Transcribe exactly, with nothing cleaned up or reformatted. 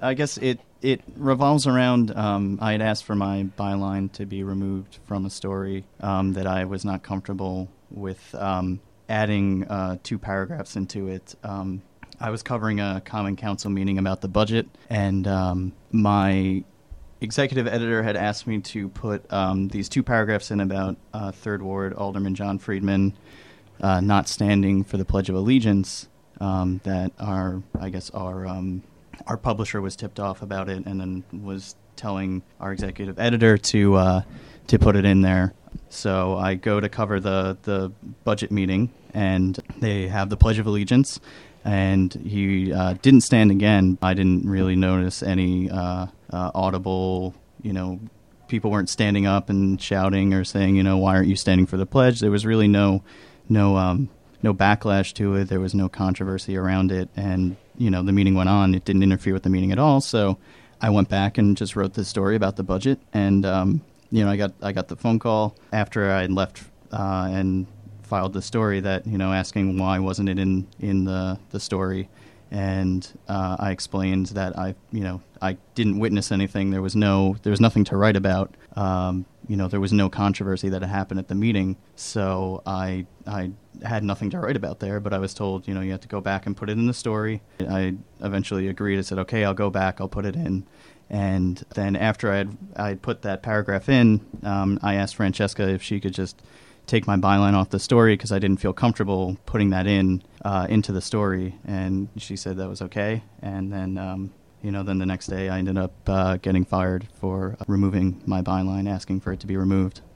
I guess it, it revolves around, um, I had asked for my byline to be removed from a story um, that I was not comfortable with um, adding uh, two paragraphs into it. Um, I was covering a Common Council meeting about the budget, and um, my executive editor had asked me to put um, these two paragraphs in about uh, Third Ward Alderman John Friedman uh, not standing for the Pledge of Allegiance. Um, that our, I guess, our um, our publisher was tipped off about it, and then was telling our executive editor to uh, to put it in there. So I go to cover the the budget meeting, and they have the Pledge of Allegiance, and he uh, didn't stand again. I didn't really notice any uh, uh, audible, you know, people weren't standing up and shouting or saying, you know, why aren't you standing for the pledge? There was really no no. Um, no backlash to it. There was no controversy around it. And, you know, the meeting went on. It didn't interfere with the meeting at all. So I went back and just wrote this story about the budget. And, um, you know, I got I got the phone call after I left uh, and filed the story that, you know, asking why wasn't it in, in the, the story. And uh, I explained that I, you know, I didn't witness anything. There was no, there was nothing to write about. Um, you know, there was no controversy that had happened at the meeting. So I, I had nothing to write about there, but I was told, you know, you have to go back and put it in the story. I eventually agreed. I said, okay, I'll go back. I'll put it in. And then after I had, I had put that paragraph in, um, I asked Francesca if she could just take my byline off the story because I didn't feel comfortable putting that in uh, into the story. And she said that was okay. And then, um, you know, then the next day I ended up uh, getting fired for removing my byline, asking for it to be removed.